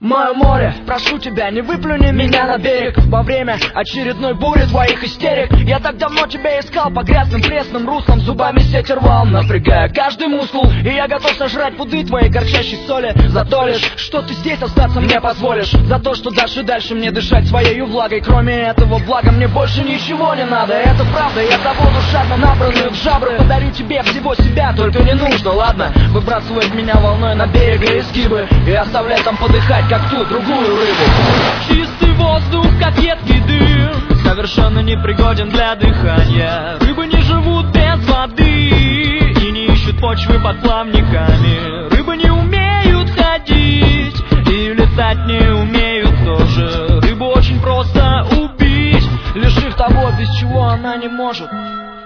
Мое море, прошу тебя, не выплюни меня на берег во время очередной бури твоих истерик. Я так давно тебя искал по грязным пресным руслам, зубами сеть рвал, напрягая каждый мускул. И я готов сожрать пуды твоей горчащей соли за то лишь, что ты здесь остаться мне позволишь. За то, что дашь и дальше мне дышать своей влагой. Кроме этого блага мне больше ничего не надо. Это правда, я забуду жадно набранную в жабры. Подарю тебе всего себя, только не нужно, ладно? Выбрасывать меня волной на берег и изгибы и оставлять там подыхать, как ту другую рыбу. Чистый воздух, как едкий дым, совершенно непригоден для дыхания. Рыбы не живут без воды и не ищут почвы под плавниками. Рыбы не умеют ходить и летать не умеют тоже. Рыбу очень просто убить, лишив того, без чего она не может.